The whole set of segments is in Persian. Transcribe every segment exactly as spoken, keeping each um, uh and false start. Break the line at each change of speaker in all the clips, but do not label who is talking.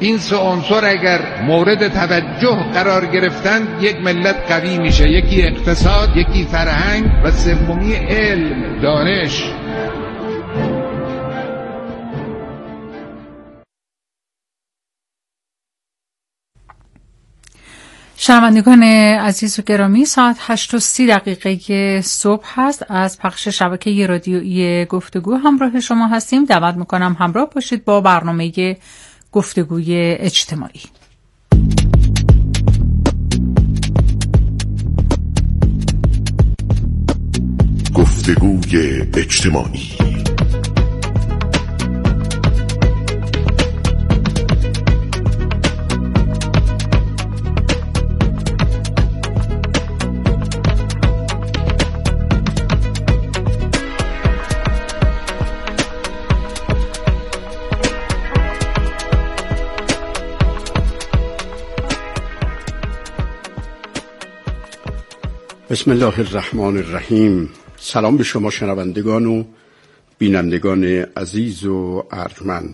این سه عنصر اگر مورد توجه قرار گرفتن یک ملت قوی میشه. یکی اقتصاد، یکی فرهنگ و سومی علم، دانش.
شنوندگان عزیز و گرامی، ساعت هشت و سی دقیقه صبح هست. از پخش شبکه رادیویی گفتگو همراه شما هستیم. دعوت میکنم همراه باشید با برنامه گفتگوی اجتماعی.
گفتگوی اجتماعی.
بسم الله الرحمن الرحیم. سلام به شما شنوندگان و بینندگان عزیز و ارجمند.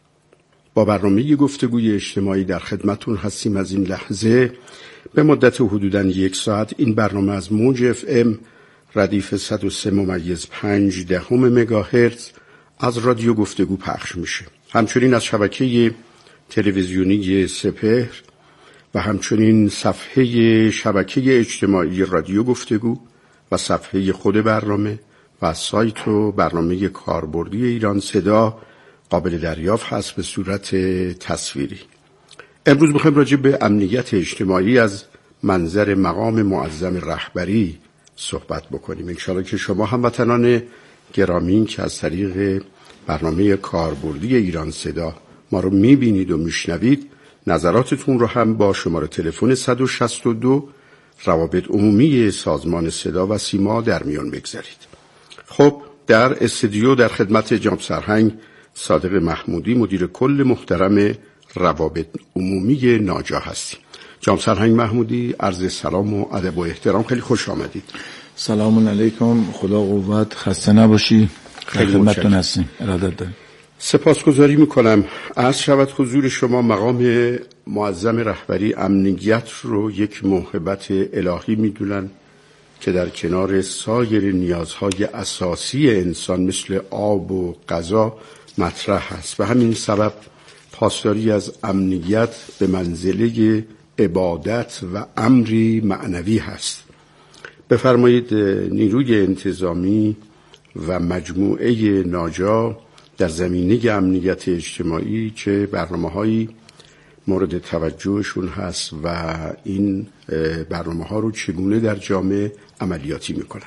با برنامه گفتگوی اجتماعی در خدمتون هستیم. از این لحظه به مدت حدوداً یک ساعت این برنامه از موج اف ام ردیف صد و سه ممیز پنج دهم مگاهرتز از رادیو گفتگو پخش میشه. همچنین از شبکه تلویزیونی سپهر و همچنین صفحه شبکه اجتماعی رادیو گفتگو و صفحه خود برنامه و سایت و برنامه کاربردی ایران صدا قابل دریافت هست به صورت تصویری. امروز می‌خوایم راجع به امنیت اجتماعی از منظر مقام معظم رهبری صحبت بکنیم. انشاءالله که شما هموطنان گرامی که از طریق برنامه کاربردی ایران صدا ما رو می‌بینید و می‌شنوید، نظراتتون رو هم با شماره تلفن صد و شصت و دو روابط عمومی سازمان صدا و سیما در میان بگذارید. خب در استودیو در خدمت جناب سرهنگ صادق محمودی مدیر کل محترم روابط عمومی ناجا هستیم. جناب سرهنگ محمودی، عرض سلام و ادب و احترام، خیلی خوش آمدید.
سلام علیکم، خدا قوت، خسته نباشی. خیلی خدمتتون هستیم. ارادت دارم.
سپاسگزاری میکنم. عرض شود حضور شما مقام معظم رهبری امنیت رو یک موهبت الهی میدونن که در کنار سایر نیازهای اساسی انسان مثل آب و غذا مطرح است و همین سبب پاسداری از امنیت به منزله عبادت و امری معنوی هست. بفرمایید نیروی انتظامی و مجموعه ناجا در زمینه امنیت اجتماعی چه برنامه‌هایی مورد توجهشون هست و این برنامه‌ها رو چگونه در جامعه عملیاتی میکنن؟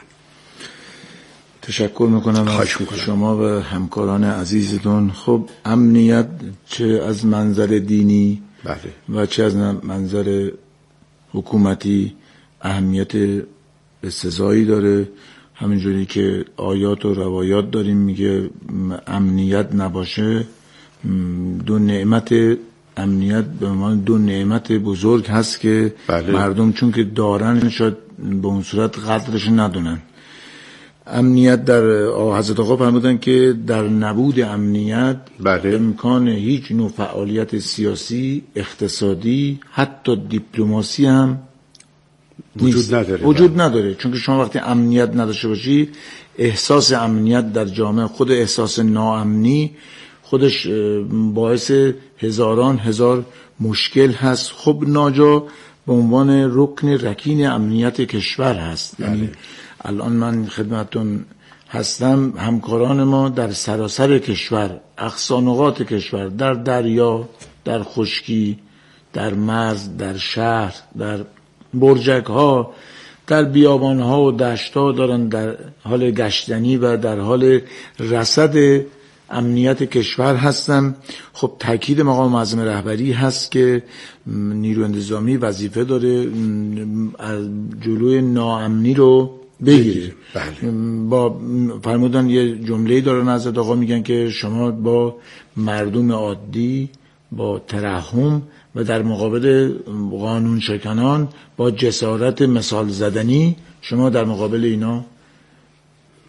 تشکر میکنم از شما و همکاران عزیزتون. خب امنیت چه از منظر دینی
بله.
و چه از منظر حکومتی اهمیت بسزایی داره. همینجوری که آیات و روایات داریم میگه امنیت نباشه دو نعمت، امنیت به معنی دو نعمت بزرگ هست که
بله.
مردم چون که دارن شاید به اون صورت قدرش ندونن. امنیت در حضرت آقا فرمودن که در نبود امنیت
بله.
امکان هیچ نوع فعالیت سیاسی، اقتصادی، حتی دیپلماسی هم
وجود نداره.
وجود نداره. چون که شما وقتی امنیت نداشته باشی، احساس امنیت در جامعه، خود احساس ناامنی خودش باعث هزاران هزار مشکل هست. خب ناجا به عنوان رکن رکین امنیت کشور هست. یعنی الان من خدمتتون هستم، همکاران ما در سراسر کشور، اقصا نقاط کشور، در دریا، در خشکی، در مرز، در شهر، در برجک ها، در بیابان ها و دشت ها دارن در حال گشتنی و در حال رصد امنیت کشور هستن. خب تاکید مقام معظم رهبری هست که نیروی انتظامی وظیفه داره جلوی ناامنی رو بگیره.
بله.
با فرمودن یه جمله‌ای دارن حضرت آقا میگن که شما با مردم عادی با ترحم و در مقابل قانون شکنان با جسارت مثال زدنی شما در مقابل اینا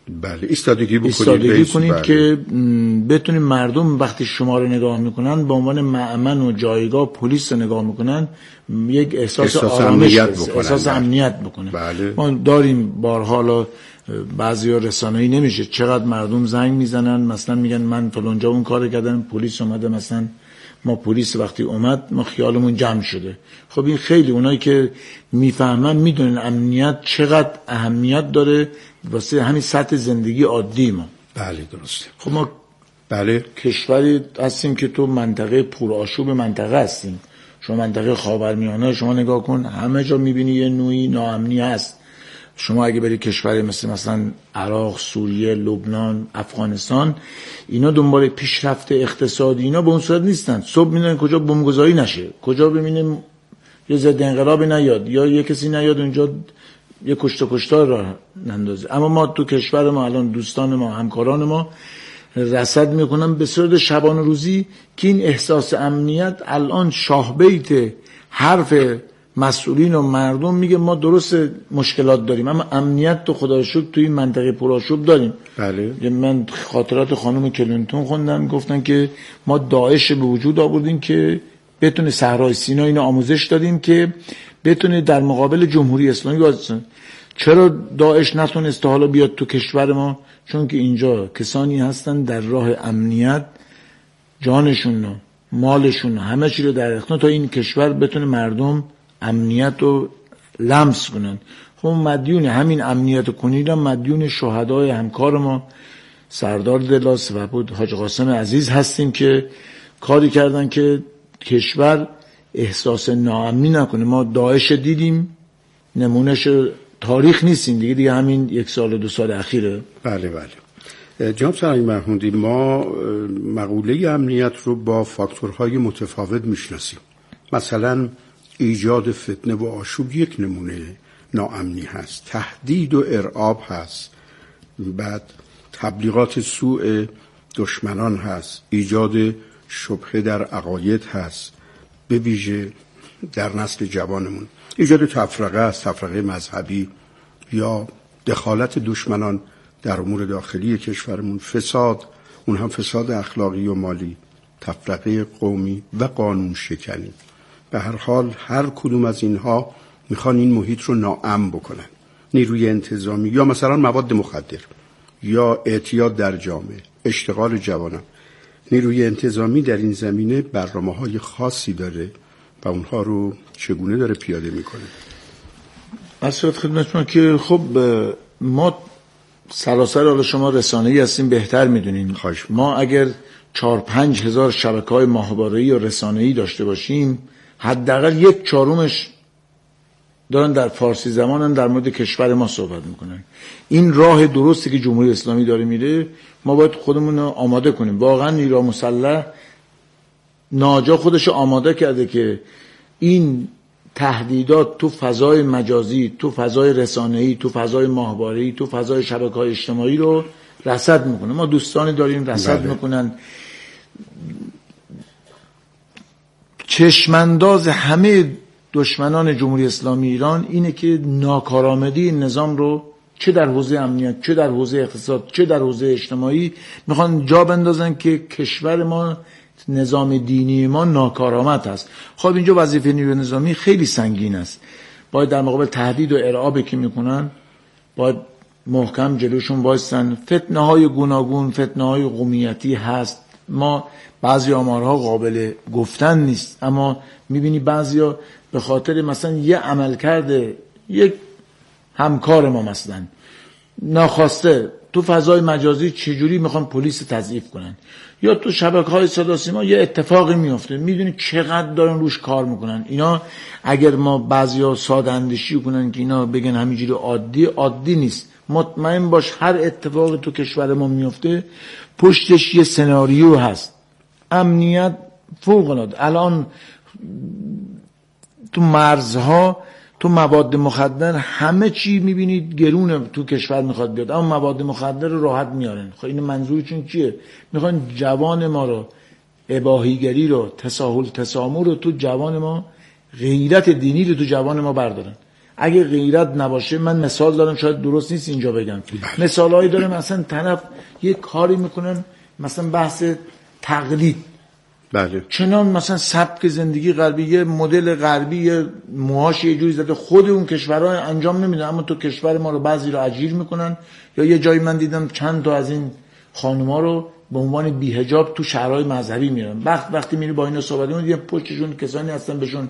بله ایستادگی بکنید،
ایستادگی کنید
بله.
که بتونید مردم وقتی شما رو نگاه میکنن به عنوان مأمن و جایگاه پلیس رو نگاه میکنن یک احساس,
احساس
آرامش
امنیت
بکنن.
بکنن.
احساس امنیت بکنن.
بله.
ما داریم بارها، حالا بعضیا رسانه‌ای نمیشه، چقدر مردم زنگ میزنن مثلا میگن من فلانجا اون کارو کردم، پلیس اومده، مثلا ما پلیس وقتی اومد ما خیالمون جمع شده. خب این خیلی اونایی که میفهمن میدونن امنیت چقدر اهمیت داره واسه همین سطح زندگی عادی ما.
بله درسته.
خب ما
بله
کشوری هستیم که تو منطقه پرآشوب منطقه هستیم. شما منطقه خاورمیانه شما نگاه کن، همه جا میبینی یه نوعی ناامنی هست. شما اگه بری کشوری مثل مثلا عراق، سوریه، لبنان، افغانستان، اینا دنبال پیشرفت اقتصادی اینا به اون صورت نیستن. صبح میدونن کجا بمبگذاری نشه، کجا ببینیم یه ضد انقلابی نیاد یا یه کسی نیاد اونجا یه کشته کشتار راه نندازه. اما ما تو کشور ما الان دوستان ما، همکاران ما رصد میکنن به صورت شبانه روزی که این احساس امنیت الان شاه بیت حرف مسئولین و مردم میگه ما درست مشکلات داریم اما امنیت تو خدا رو شکر توی این منطقه پرآشوب داریم.
بله.
من خاطرات خانم کلینتون خوندم، گفتن که ما داعش به وجود آوردیم که بتونه صحرای سینا اینو آموزش دادیم که بتونه در مقابل جمهوری اسلامی وایسه. چرا داعش نتونسته حالا بیاد تو کشور ما؟ چون که اینجا کسانی هستن در راه امنیت جانشون و مالشون همه چی رو در اختیار تا این کشور بتونه مردم امنیت رو لمس کنن. خب مدیون همین امنیت کنیدم مدیون شهدای همکار ما سردار دلاس و بود حاج قاسم عزیز هستیم که کاری کردن که کشور احساس ناامنی نکنه. ما داعش دیدیم، نمونهش تاریخ نیستیم دیگه دیگه همین یک سال دو سال اخیره.
بله بله. جناب سرهنگ مرهوندی، ما مقوله امنیت رو با فاکتورهای متفاوت میشناسیم. مثلا ایجاد فتنه و آشوب یک نمونه ناامنی هست، تهدید و ارعاب هست، بعد تبلیغات سوء دشمنان هست، ایجاد شبهه در عقاید هست، به ویژه در نسل جوانمون ایجاد تفرقه است، تفرقه مذهبی یا دخالت دشمنان در امور داخلی کشورمون، فساد، اون هم فساد اخلاقی و مالی، تفرقه قومی و قانون شکنی. به هر حال هر کدوم از اینها میخوان این محیط رو ناامن بکنن. نیروی انتظامی یا مثلا مواد مخدر یا اعتیاد در جامعه، اشتغال جوانان. نیروی انتظامی در این زمینه برنامه‌های خاصی داره و اونها رو چگونه داره پیاده میکنه؟
مسئولت خدمت شما که خب ما سراسر حالا شما رسانه‌ای هستیم بهتر میدونین. ما اگر چار پنج هزار شبکه‌های ماهواره‌ای و رسانه‌ای داشته باشیم حداقل یک چهارمش دارن در فارسی زبانن در مورد کشور ما صحبت میکنن. این راه درستی که جمهوری اسلامی داره میره، ما باید خودمون رو آماده کنیم. واقعا نیروی مسلح ناجا خودش آماده کرده که این تهدیدات تو فضای مجازی، تو فضای رسانه‌ای، تو فضای ماهواره‌ای، تو فضای شبکه‌های اجتماعی رو رصد میکنه. ما دوستانی داریم رصد میکنن. چشمانداز همه دشمنان جمهوری اسلامی ایران اینه که ناکارآمدی این نظام رو چه در حوزه امنیت، چه در حوزه اقتصاد، چه در حوزه اجتماعی میخوان جا بندازن که کشور ما، نظام دینی ما ناکارآمد است. خب اینجا وظیفه نیروی نظامی خیلی سنگین است. باید در مقابل تهدید و ارعابی که میکنن باید محکم جلوشون وایسن. فتنه های گوناگون، فتنه های قومیتی هست. ما بعضی آمارها قابل گفتن نیست اما میبینی بعضیا به خاطر مثلا یه عمل کرده یک همکار ما مثلا ناخواسته تو فضای مجازی چجوری میخوان پلیس تضعیف کنن یا تو شبکه‌های صدا سیما یه اتفاقی میفته، میدونی چقدر دارن روش کار میکنن. اینا اگر ما بعضیا ساده اندیشی کنن که اینا بگن همینجوری عادی، عادی نیست. مطمئن باش هر اتفاقی تو کشور ما میفته پشتش یه سناریو هست. امنیت فوق العاده. الان تو مرزها، تو مواد مخدر همه چی میبینید گرونه تو کشور میخواد بیاد اما مواد مخدر رو راحت میارن. خب این منظورشون چیه؟ میخوان جوان ما رو، اباحیگری رو، تساهل تسامح رو تو جوان ما، غیرت دینی رو تو جوان ما بردارن. اگه غیرت نباشه، من مثال دارم شاید درست نیست اینجا بگم، مثالایی دارم مثلا طرف یه کاری میکنن مثلا بحث تقلید،
بله،
چنان مثلا سبک زندگی غربی، یه مدل غربی، یه موهاش یه جوری زده، خود اون کشورها انجام نمیدن، اما تو کشور ما رو بعضی رو اجیر میکنن. یا یه جایی من دیدم چند تا از این خانوما رو به عنوان بی‌حجاب تو شهرهای مذهبی میرن، وقت وقتی میری با اینا صحبت می‌کنی پشتشون کسانی هستن بهشون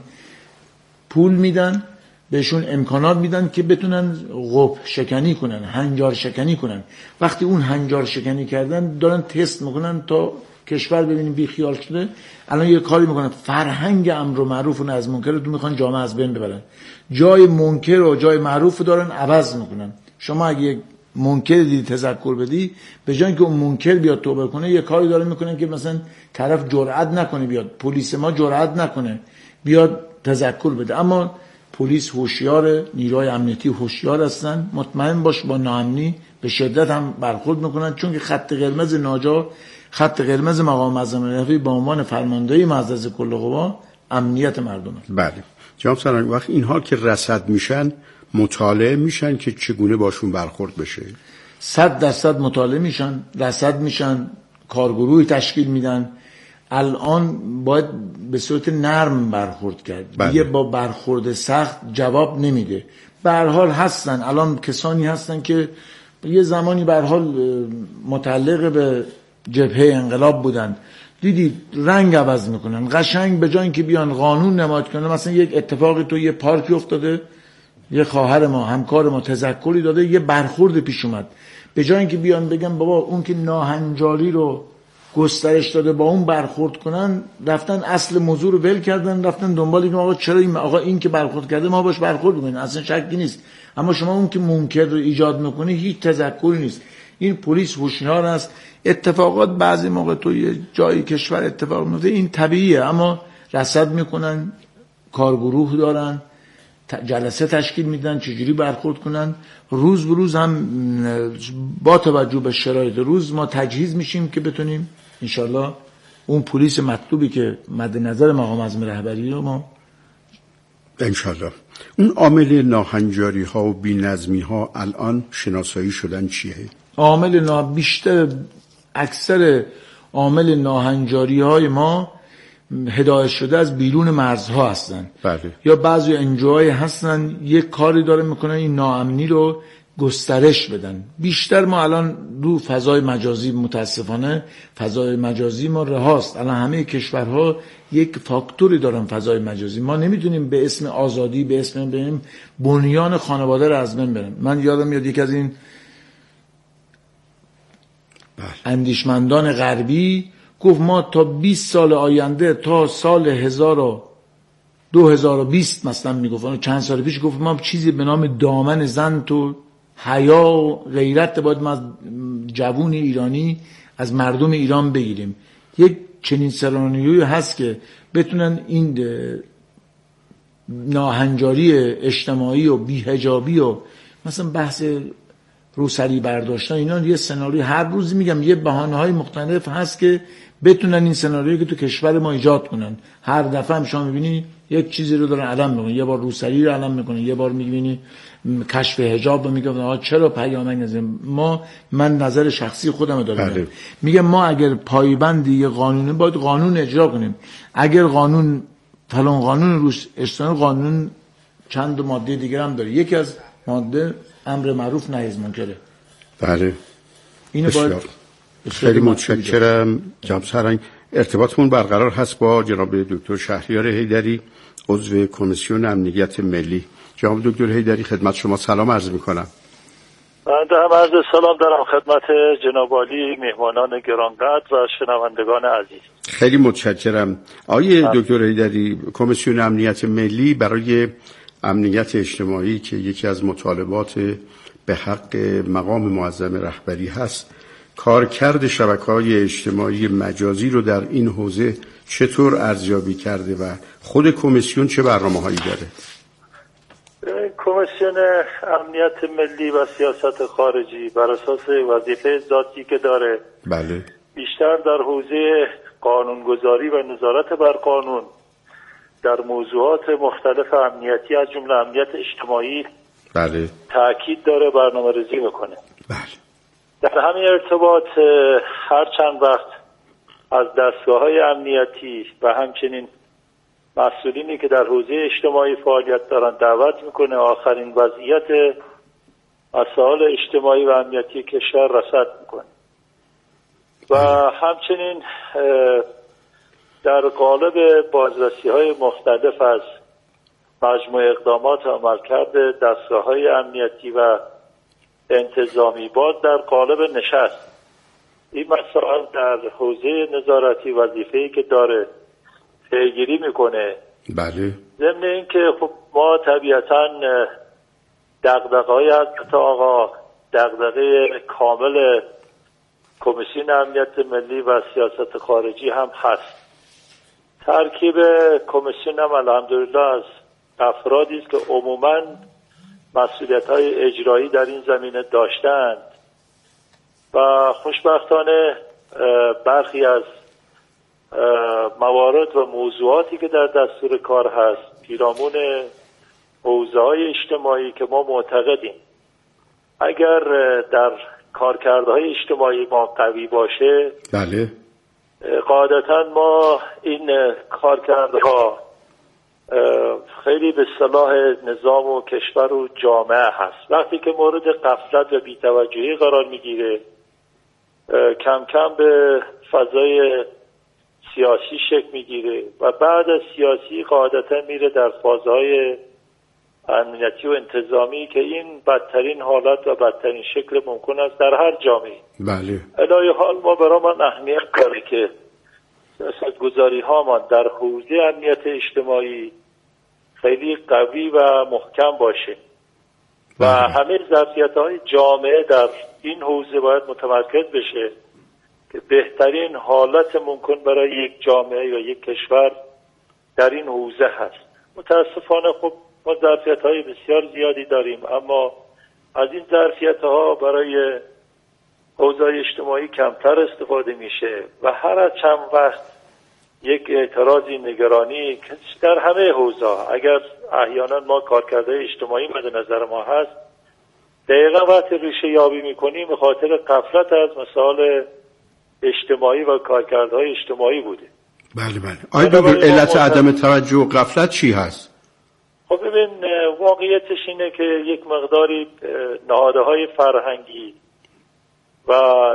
پول میدن، بهشون امکانات میدن که بتونن قفل شکنی کنن، هنجار شکنی کنن. وقتی اون هنجار شکنی کردن دارن تست میکنن تا کشور ببینیم بی خیال شده. الان یه کاری میکنن، فرهنگ امر و معروف و نهی از منکر رو میخوان جامعه از بین ببرن، جای منکر و جای معروف رو دارن عوض میکنن. شما اگه یک منکر دیدی تذکر بدی، به جای اینکه اون منکر بیاد توبه کنه، یه کاری داره میکنن که مثلا طرف جرئت نکنه بیاد، پلیس ما جرئت نکنه بیاد تذکر بده. اما پلیس هوشیار، نیروهای امنیتی هوشیار هستن، مطمئن باش با ناامنی به شدت هم برخورد میکنن، چون که خط قرمز ناجا، خط قرمز مقام معظم رهبری با عنوان فرماندهی معزز کل قوا امنیت مردم هست.
بله جناب سرهنگ، وقت اینها که رصد میشن مطالعه میشن که چگونه باشون برخورد بشه؟
صد درصد مطالعه میشن، رصد میشن، کارگروهی تشکیل میدن. الان باید به صورت نرم برخورد کرد، دیگه با برخورد سخت جواب نمیده. به هر حال هستن الان کسانی هستن که یه زمانی به هر حال متعلق به جبهه انقلاب بودن، دیدی رنگ عوض میکنن، قشنگ به جای اینکه بیان قانون نماد کنن. مثلا یک اتفاقی تو یه پارکی افتاده، یه خواهر ما همکار ما تذکری داده، یه برخورد پیش اومد، به جای اینکه بیان بگن بابا اون که ناهنجاری رو گسترش داده با اون برخورد کنن، رفتن اصل موضوع رو ول کردن، رفتن دنبال اینکه آقا چرا این آقا این که برخورد کرده ما باش برخورد می‌کنیم، اصلا شکی نیست. اما شما اون که منکر رو ایجاد می‌کنی هیچ تذکری نیست. این پلیس هوشیار است. اتفاقات بعضی موقع تو یه جایی کشور اتفاق میفته، این طبیعیه، اما رصد میکنن، کارگروه دارن، جلسه تشکیل میدن چجوری برخورد کنن. روز به روز هم با توجه به شرایط روز ما تجهیز میشیم که بتونیم انشالله اون پلیس مطلوبی که مد نظر مقام معظم رهبری رو ما
انشالله. اون عامل ناهنجاری ها و بی‌نظمی ها الان شناسایی شدن چیه؟
عامل نا بیشتر اکثر عامل ناهنجاری های ما هدایت شده از بیرون مرزها هستن.
بله.
یا بعضی انجوهای هستن یک کاری داره میکنن این ناامنی رو گسترش بدن. بیشتر ما الان رو فضای مجازی، متاسفانه فضای مجازی ما رهاست. الان همه کشورها یک فاکتوری دارن فضای مجازی. ما نمیتونیم به اسم آزادی، به اسم بریم بنیان خانواده رو از بین بریم. من یادم میاد یک از این اندیشمندان غربی گفت ما تا بیست سال آینده، تا سال هزار و دو هزار و بیست مثلا میگفت، چند سال پیش گفت ما چیزی به نام دامن زن تو حیا و غیرت باید ما از جوون ایرانی، از مردم ایران بگیریم. یک چنین سرانیوی هست که بتونن این ناهنجاری اجتماعی و بی‌حجابی و مثلا بحث روسری برداشتن اینا، یه سناریو هر روز میگم یه بهانه‌های مختلف هست که بتونن این سناریویی که تو کشور ما ایجاد کنن. هر دفعه هم شما میبینی یک چیزی رو دارن علم میکنن، یه بار روسری رو علم میکنن، یه بار میبینی کشف حجاب رو میگن آقا چرا پیامک نزدیم. ما من نظر شخصی خودم دارم، میگم ما اگر پایبندی یه قانونه باید قانون اجرا کنیم. اگر قانون فلان قانون روش اجرا، قانون چند ماده دیگه هم داره، یکی از ماده امر معروف نهی از منکره.
بله
اینو باید
خیلی متشکرم جناب سرهنگ. ارتباطمون برقرار هست با جناب دکتر شهریار حیدری، عضو کمیسیون امنیت ملی. جناب دکتر حیدری خدمت شما سلام عرض میکنم.
بنده هم عرض سلام دارم خدمت جناب عالی، مهمانان گرانقدر و شنوندگان عزیز.
خیلی متشکرم. آقای دکتر حیدری، کمیسیون امنیت ملی برای امنیت اجتماعی که یکی از مطالبات به حق مقام معظم رهبری هست، کارکرد شبکه‌های اجتماعی مجازی رو در این حوزه چطور ارزیابی کرده و خود کمیسیون چه برنامه‌هایی داره؟
کمیسیون امنیت ملی و سیاست خارجی بر اساس وظیفه ذاتی که داره،
بله،
بیشتر در حوزه قانونگذاری و نظارت بر قانون در موضوعات مختلف امنیتی از جمله امنیت اجتماعی
بله
تأکید داره، برنامه‌ریزی میکنه.
بله.
در همین ارتباط هر چند وقت از دستگاه‌های امنیتی و همچنین مسئولینی که در حوزه اجتماعی فعالیت دارن دعوت میکنه آخرین وضعیت مسائل اجتماعی و امنیتی کشور رصد میکنه و همچنین در قالب بازرسی‌های مختلف از مجموع اقدامات عملکرد دستگاه‌های امنیتی و انتظامی باز در قالب نشست این مسائل در حوزه نظارتی وظیفه‌ای که داره پیگیری میکنه.
بله.
ضمن این که خب ما طبیعتاً دغدغه‌های حضرت آقا دغدغه کامل کمیسیون امنیت ملی و سیاست خارجی هم هست. ترکیب کمیسیون هم الحمدلله از افرادی است که عموماً مسئولیت‌های اجرایی در این زمینه داشتند و خوشبختانه برخی از موارد و موضوعاتی که در دستور کار هست پیرامون حوزه‌های اجتماعی که ما معتقدیم اگر در کارکردهای اجتماعی ما قوی باشه
بله
قاعدتاً ما این کارکردها خیلی به صلاح نظام و کشور و جامعه هست. وقتی که مورد غفلت و بی‌توجهی قرار میگیره کم کم به فضای سیاسی شکل میگیره و بعد از سیاسی قاعدتا میره در فازهای امنیتی و انتظامی که این بدترین حالت و بدترین شکل ممکن است در هر جامعه.
بله.
الهی حال ما برای من اهمیت داره که سیاستگذاری ها ما در حوزه امنیت اجتماعی خیلی قوی و محکم باشه و همه ظرفیت‌های جامعه در این حوزه باید متمرکز بشه که بهترین حالت ممکن برای یک جامعه یا یک کشور در این حوزه هست. متاسفانه خب ما ظرفیت‌های بسیار زیادی داریم اما از این ظرفیت‌ها برای حوزه اجتماعی کمتر استفاده میشه و هر از چند وقت یک اعتراضی نگرانی که در همه حوزه اگر احیانا ما کارکردهای اجتماعی مد نظر ما هست دقیقا وقتی ریشه یابی میکنیم به خاطر غفلت از مسائل اجتماعی و کارکردهای اجتماعی بوده.
بله بله. آیا دکتر علت عدم توجه و غفلت چی هست؟
خب ببین واقعیتش اینه که یک مقداری نهادهای فرهنگی و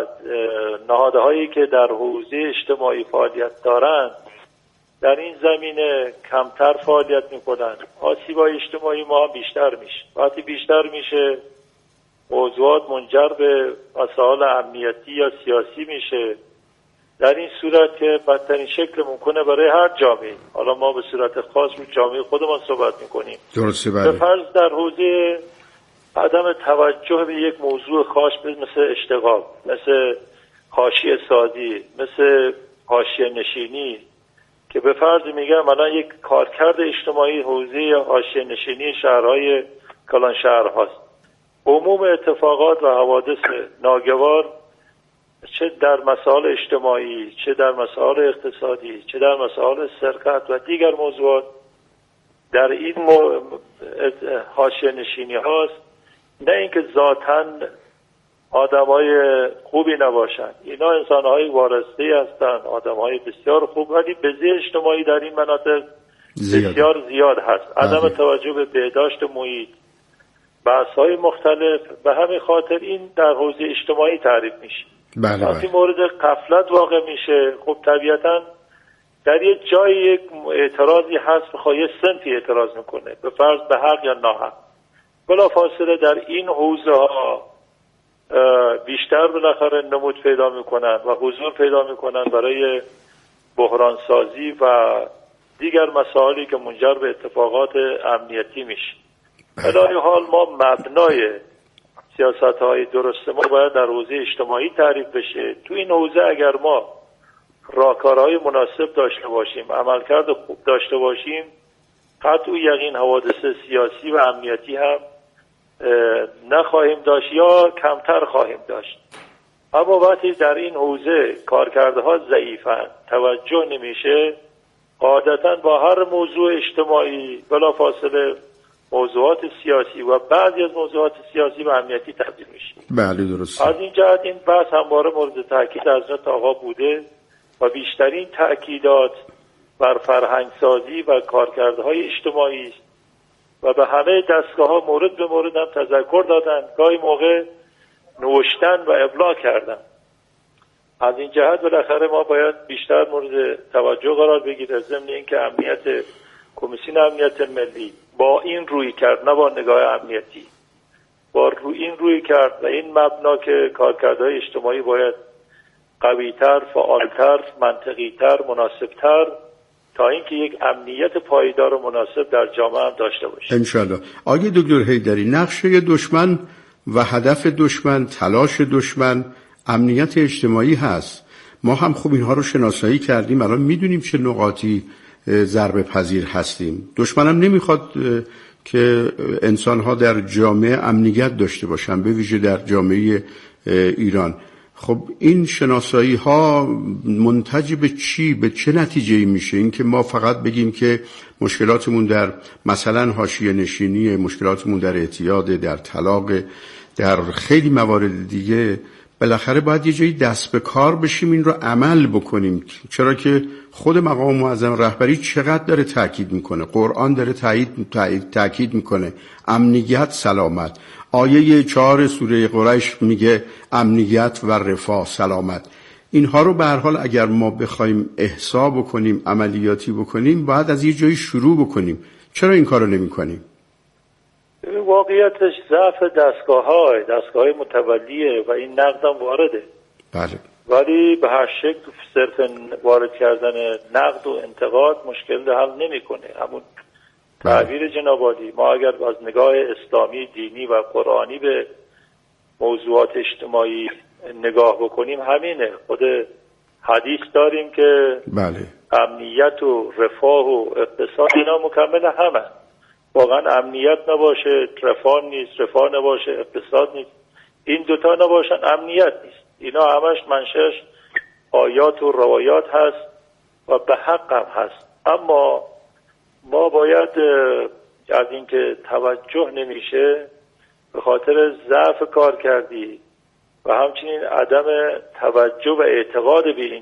نهادهایی که در حوزه اجتماعی فعالیت دارند در این زمینه کمتر فعالیت میکنند. آسیب‌های اجتماعی ما هم بیشتر میشه. وقتی بیشتر میشه موضوعات منجر به مسائل امنیتی یا سیاسی میشه. در این صورت که بدترین شکل ممکنه برای هر جامعه، حالا ما به صورت خاص رو جامعه خودمان صحبت میکنیم،
درسته بله.
به فرض در حوزه عدم توجه به یک موضوع خاص مثل اشتغال، مثل حاشیه سازی، مثل حاشیه نشینی که به فرض میگم الان یک کارکرد اجتماعی حوزه حاشیه نشینی شهرهای کلان شهرهاست. عموم اتفاقات و حوادث ناگوار چه در مسائل اجتماعی، چه در مسائل اقتصادی، چه در مسائل سرقت و دیگر موضوعات در این حاشیه نشینی هاست. نه اینکه ذاتاً آدمای خوبی نباشند، اینا انسانهای وارسته هستند، آدمهای بسیار خوب، ولی بزه اجتماعی در این مناطق زیاد. بسیار زیاد هست. عدم توجه به بهداشت محیط، بحث‌های مختلف، به همین خاطر این در حوزه اجتماعی تعریف میشه.
بله
وقتی مورد غفلت واقع میشه خب طبیعتاً در یک جای یک اعتراضی هست بخواه یه سنفی اعتراض میکنه به فرض به حق یا ناحق، بلا فاصله در این حوزه ها بیشتر بالاخره نمود پیدا میکنن و حضور پیدا میکنن برای بحران سازی و دیگر مسائلی که منجر به اتفاقات امنیتی میشه. الهی حال ما مبنای سیاست های درست ما باید در حوزه اجتماعی تعریف بشه. تو این حوزه اگر ما راهکارهای مناسب داشته باشیم، عملکرد خوب داشته باشیم، قطع یقین حوادث سیاسی و امنیتی هم نخواهیم داشت یا کمتر خواهیم داشت. اما وقتی در این حوزه کارکردها ضعیفن، توجه نمیشه، عادتا با هر موضوع اجتماعی بلافاصله موضوعات سیاسی و بعضی از موضوعات سیاسی به امنیتی تبدیل میشه.
بله درسته.
از این جهت این بحث همواره مورد تاکید حضرت آقا بوده و بیشترین تاکیدات بر فرهنگسازی و کارکردهای اجتماعی است و به همه دستگاه‌ها مورد به مورد هم تذکر دادن، گاهی موقع نوشتن و ابلاغ کردن. از این جهت بالاخره ما باید بیشتر مورد توجه قرار بگیره، ضمن اینکه امنیت کمیسیون امنیت ملی با این روی کرد، نه با نگاه امنیتی، با روی این روی کرد و این مبنا که کارکردهای اجتماعی باید قوی‌تر، فعالتر، منطقی‌تر، مناسبتر تا اینکه یک امنیت پایدار و مناسب در جامعه هم داشته باشه.
انشالله. آقای دکتر حیدری، نقشه دشمن و هدف دشمن، تلاش دشمن امنیت اجتماعی هست. ما هم خوب اینها رو شناسایی کردیم، الان میدونیم چه نقاطی ضربه پذیر هستیم. دشمنم نمیخواد که انسان‌ها در جامعه امنیت داشته باشن، به ویژه در جامعه ایران. خب این شناسایی ها منتج به چی، به چه نتیجه‌ای میشه؟ این که ما فقط بگیم که مشکلاتمون در مثلا حاشیه نشینی، مشکلاتمون در اعتیاد، در طلاق، در خیلی موارد دیگه، بالاخره باید یه جایی دست به کار بشیم، این رو عمل بکنیم. چرا که خود مقام معظم رهبری چقدر داره تاکید میکنه، قرآن داره تایید تاکید میکنه امنیت، سلامت. آیه چهار سوره قریش میگه امنیت و رفاه، سلامت. اینها رو به هر حال اگر ما بخوایم احصا بکنیم، عملیاتی بکنیم، باید از یه جایی شروع بکنیم. چرا این کارو نمی‌کنیم؟
واقعیتش ضعف دستگاه‌های دستگاه‌های متولیه و این نقد هم وارده.
بله.
ولی به هر شکل صرف وارد کردن نقد و انتقاد مشکل حل نمی‌کنه. همون تعبیر جناب عالی، ما اگر از نگاه اسلامی، دینی و قرآنی به موضوعات اجتماعی نگاه بکنیم همینه. خود حدیث داریم که
بله.
امنیت و رفاه و اقتصاد اینا مکمل همه. واقعا امنیت نباشه رفاه نیست، رفاه نباشه اقتصاد نیست. این دوتا نباشن امنیت نیست. اینا همش منشأش آیات و روایات هست و به حق هم هست. اما ما باید از اینکه توجه نمیشه به خاطر ضعف کار کردی و همچنین عدم توجه و اعتقاد به این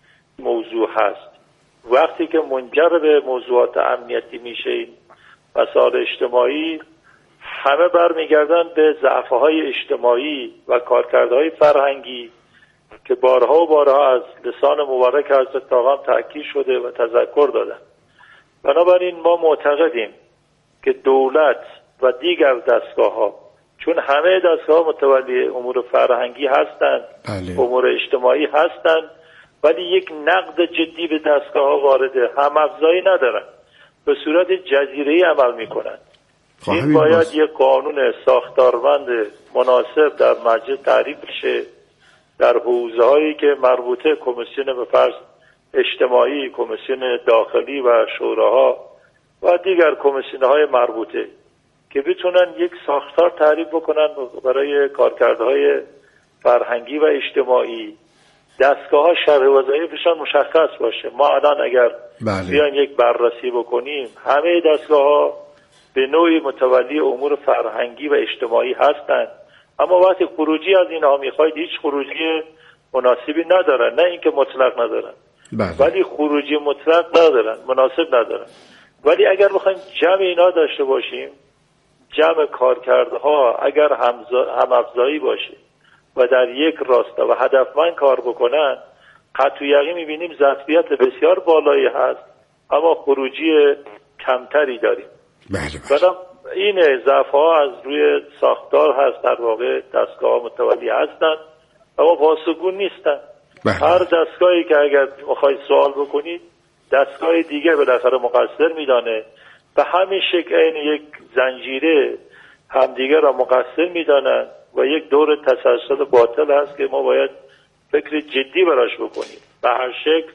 موضوع هست. وقتی که منجر به موضوعات امنیتی میشه این مسائل اجتماعی، همه برمیگردن به ضعف‌های اجتماعی و کارکردهای فرهنگی که بارها و بارها از لسان مبارک حضرت آقا تاکید شده و تذکر دادن. بنابراین ما معتقدیم که دولت و دیگر دستگاه‌ها، چون همه دستگاه‌ها متولی امور فرهنگی هستند،
بله.
امور اجتماعی هستند، ولی یک نقد جدی به دستگاه‌ها وارده، هم افزایی ندارن، به صورت جزیره‌ای عمل می‌کنند. این باید باز... یک قانون ساختارمند مناسب در مجلس تعریف بشه، در حوزه‌هایی که مربوطه، کمیسیون به فرض اجتماعی، کمیسیون داخلی و شوراها و دیگر کمیسیون‌های مربوطه که بتونن یک ساختار تعریف بکنن برای کارکردهای فرهنگی و اجتماعی. دستگاه‌ها شرح وظایفشان مشخص باشه. ما الان اگر
بله.
بیان یک بررسی بکنیم، همه دستگاه‌ها به نوعی متولی امور فرهنگی و اجتماعی هستند، اما وقتی خروجی از اینها میخواید هیچ خروجی مناسبی ندارن. نه اینکه مطلق ندارن،
بله.
ولی خروجی مطلق ندارن، مناسب ندارن. ولی اگر بخوایم جمع اینا داشته باشیم، جمع کارکردها اگر هم افزایی باشه و در یک راستا و هدفمند کار بکنن، قطع یقین میبینیم ظرفیت بسیار بالایی هست اما خروجی کمتری داریم.
بله.
بله. این ضعف‌ها از روی ساختار هست. در واقع دستگاه متولی هستند اما پاسخگو نیستن.
بله.
هر دستگاهی که اگر میخواید سوال بکنید، دستگاه دیگه بالاخره مقصر میدانه. به همین شکل این یک زنجیره همدیگه را مقصر میدانند و یک دور تسلسل باطل هست که ما باید فکر جدی براش بکنیم. به هر شکل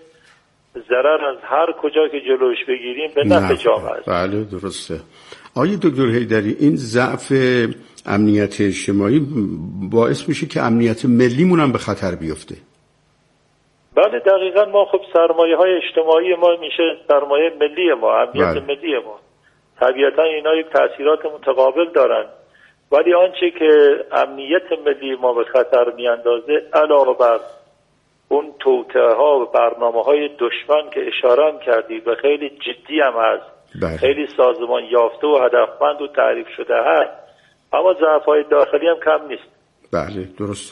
ضرر از هر کجا که جلوش بگیریم به نفع جامعه است.
بله درسته. آقای دکتر حیدری، این ضعف امنیت اجتماعی باعث میشه که امنیت ملیمون هم به خطر بیفته.
بله دقیقاً. ما خب سرمایه های اجتماعی ما میشه سرمایه ملی ما، امنیت
بله.
ملی ما. طبیعتاً اینا یک تأثیرات متقابل دارن، ولی آنچه که امنیت ملی ما به خطر میاندازه علاوه بر اون توطئه ها و برنامه های دشمن که اشاره هم کردید و خیلی جدی هم هست،
بله.
خیلی سازمان یافته و هدفمند و تعریف شده هست، اما ضعف های داخلی هم کم نیست.
بله درسته.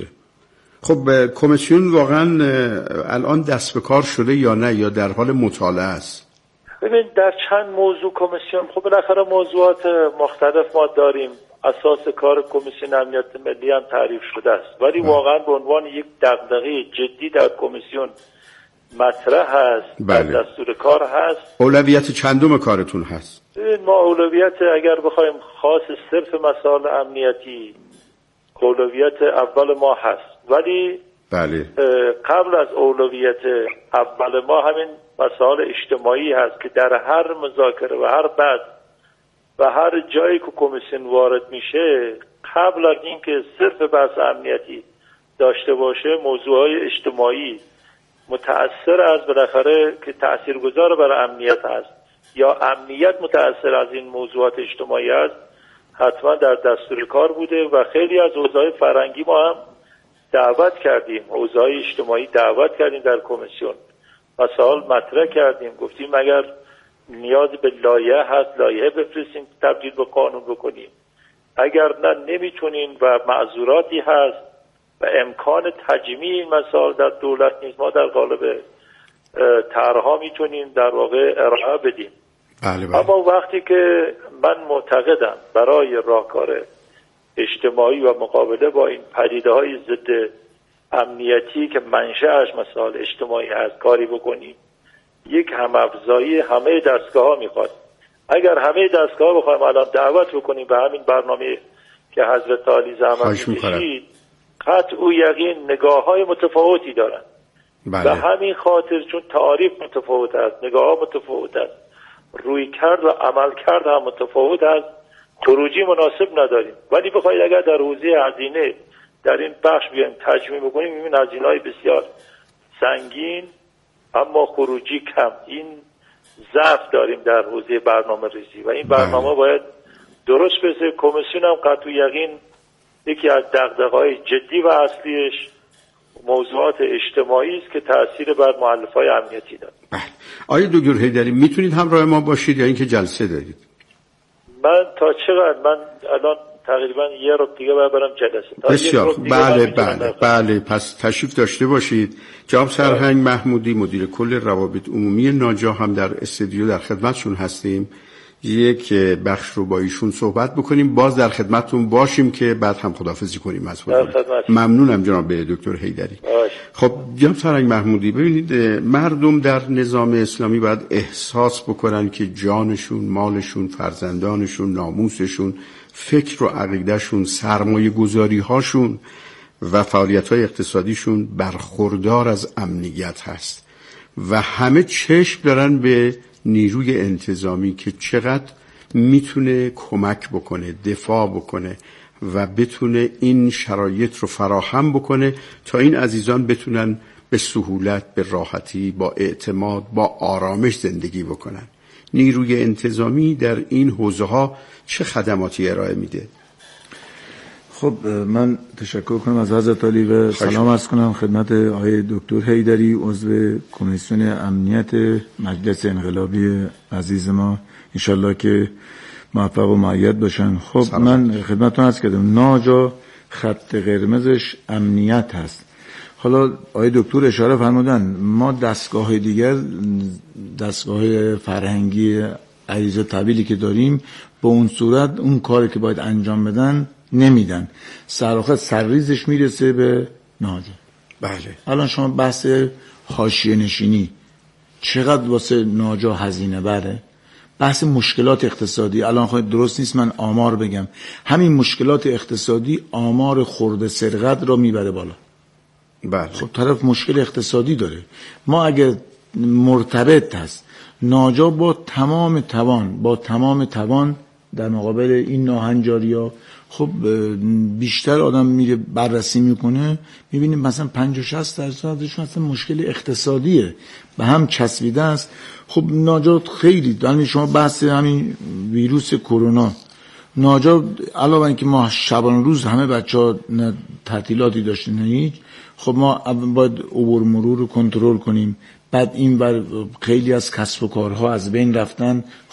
خب کمیسیون واقعا الان دست به کار شده یا نه، یا در حال مطالعه است؟
ببین در چند موضوع کمیسیون، خب بالاخره موضوعات مختلف ما داریم، اساس کار کمیسیون امنیت ملی هم تعریف شده است، ولی
بله.
واقعا به عنوان یک دغدغه جدی در کمیسیون مطرح هست.
بله.
در دستور کار هست.
اولویت چندم کارتون هست؟
ببین ما اولویت اگر بخوایم خاص صرف مسائل امنیتی، اولویت اول ما هست، ولی
بله.
قبل از اولویت اول ما همین مسائل اجتماعی هست که در هر مذاکره و هر بحث و هر جایی که کمیسیون وارد میشه، قبل از اینکه صرف بحث امنیتی داشته باشه، موضوعهای اجتماعی متأثر از بالاخره که تاثیرگذار برای امنیت هست یا امنیت متأثر از این موضوعات اجتماعی است، حتما در دستور کار بوده و خیلی از حوزه‌های فرهنگی ما هم دعوت کردیم، حوزه‌های اجتماعی دعوت کردیم در کمیسیون، مسائل مطرح کردیم، گفتیم اگر نیاز به لایحه هست لایحه بفرستیم تبدیل به قانون بکنیم، اگر نه نمیتونین و معذوراتی هست و امکان تجمیع این مسائل در دولت نیست، ما در قالب طرح‌ها میتونیم در واقع ارائه بدیم.
بله بله.
اما وقتی که من معتقدم برای راهکار اجتماعی و مقابله با این پدیده‌های ضد امنیتی که منشأش مسائل اجتماعی هست کاری بکنیم، یک هم‌افزایی همه دستگاه‌ها میخواد. اگر همه دستگاه‌ها بخوایم الان دعوت بکنیم به همین برنامه که حضرت عالی زحمت می‌کشید، قطع و یقین نگاه‌های متفاوتی دارن.
بله.
به همین خاطر چون تعاریف متفاوت است، نگاه‌ها متفاوت است، روی کرد و عمل کرد هم متفاوت است، خروجی مناسب نداریم. ولی بخواید اگر در حوزه هزینه در این بخش بیایم تجمیع بکنیم، می‌بینیم هزینه‌های بسیار سنگین اما خروجی کم. این ضعف داریم در حوزه برنامه ریزی و این برنامه باید درست بشه. کمیسیون هم قطع یقین یکی از دغدغه‌های جدی و اصلیش موضوعات اجتماعی است که تأثیر بر مؤلفه‌های امنیتی داره.
بله. آقای دکتر حیدری میتونید همراه ما باشید یا اینکه جلسه دارید؟
من تا چقدر من الان تقریبا یه رو دیگه باید برم جلسه.
بسیار بله بله بله پس تشریف داشته باشید. جناب سرهنگ محمودی مدیر کل روابط عمومی ناجا هم در استودیو در خدمتشون هستیم. یک بخش رو با ایشون صحبت بکنیم، باز در خدمتتون باشیم که بعد هم خداحافظی کنیم از حضور. ممنونم جناب دکتر حیدری. خب جناب سرهنگ محمودی، ببینید مردم در نظام اسلامی باید احساس بکنن که جانشون، مالشون، فرزندانشون، ناموسشون، فکر و عقیدهشون، سرمایه گذاری هاشون و فعالیت های اقتصادیشون برخوردار از امنیت هست و همه چشم دارن به نیروی انتظامی که چقدر میتونه کمک بکنه، دفاع بکنه و بتونه این شرایط رو فراهم بکنه تا این عزیزان بتونن به سهولت، به راحتی، با اعتماد، با آرامش زندگی بکنن. نیروی انتظامی در این حوزه ها چه خدماتی ارائه میده؟
خب من تشکر کنم از حضرت عالی و سلام عرض کنم خدمت آقای دکتر حیدری عضو کمیسیون امنیت مجلس انقلابی عزیز ما، انشالله که موفق و مؤید باشن. خب سلام. من خدمتتون عرض کردم ناجا خط قرمزش امنیت هست. حالا آقای دکتر اشاره فرمودن ما دستگاه دیگر، دستگاه فرهنگی عریض و طویلی که داریم به اون صورت اون کاری که باید انجام بدن نمیدن، سرآخر سرریزش میرسه به ناجا.
بله.
الان شما بحث حاشیه نشینی چقدر واسه ناجا هزینه بره، بحث مشکلات اقتصادی الان خواهد درست نیست من آمار بگم، همین مشکلات اقتصادی آمار خورده سرقت را میبره بالا.
بله.
خب طرف مشکل اقتصادی داره. ما اگر مرتبط هست ناجا با تمام توان با تمام توان در مقابل این ناهنجاری‌ها خب بیشتر آدم میره بررسی میکنه میبینیم مثلا پنجاه شصت درصدشون اصلا مشکل اقتصادیه، به هم چسبیده است. خب ناجات خیلی یعنی شما بحث همین ویروس کرونا، ناجات علاوه اینکه ما شبانه روز همه بچه‌ها تعطیلاتی داشتیم نه هیچ، خب ما باید عبور مرور رو کنترل کنیم. بعد این بر خیلی از کسب و کارها از بین رفتن،